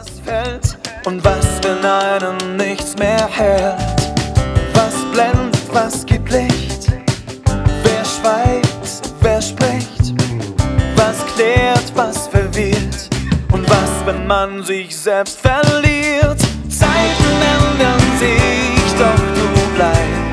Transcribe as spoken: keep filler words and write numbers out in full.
was fällt und was, wenn einem nichts mehr hält? Was blendet, was gibt Licht? Wer schweigt, wer spricht? Was klärt, was verwirrt? Und was, wenn man sich selbst verliert? Zeiten ändern sich, doch du bleibst.